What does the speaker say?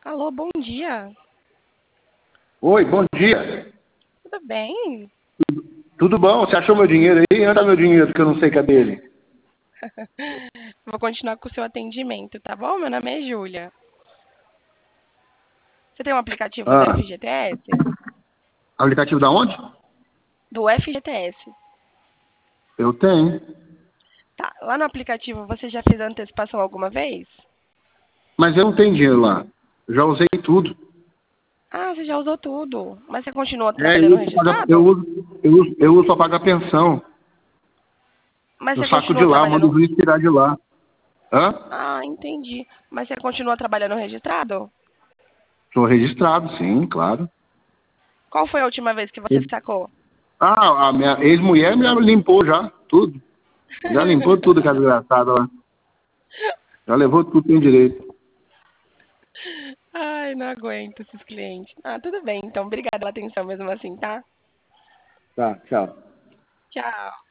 Alô, bom dia. Oi, bom dia. Tudo bem? Tudo bom? Você achou meu dinheiro aí? Onde tá meu dinheiro que eu não sei cadê ele? Vou continuar com o seu atendimento, tá bom? Meu nome é Júlia. Você tem um aplicativo do Ah, FGTS? aplicativo da onde? Do FGTS. Eu tenho. Tá. Lá no aplicativo você já fez a antecipação alguma vez? Mas eu não tenho dinheiro lá. Eu já usei tudo. Ah, você já usou tudo. Mas você continua É, trabalhando registrado? eu uso pra pagar pensão. Mas Eu você saco de continua lá, mando o trabalhando. juiz tirar de lá. Hã? Ah, entendi. Mas você continua trabalhando registrado? Sou registrado, sim, claro. Qual foi a última vez que você sacou? Ah, a minha ex-mulher me limpou já, tudo. Já limpou tudo, aquela desgraçada lá. Já levou tudo que tem direito. Ai, não aguento esses clientes. Ah, tudo bem. Então, obrigada pela atenção mesmo assim, tá? Tá, tchau. Tchau.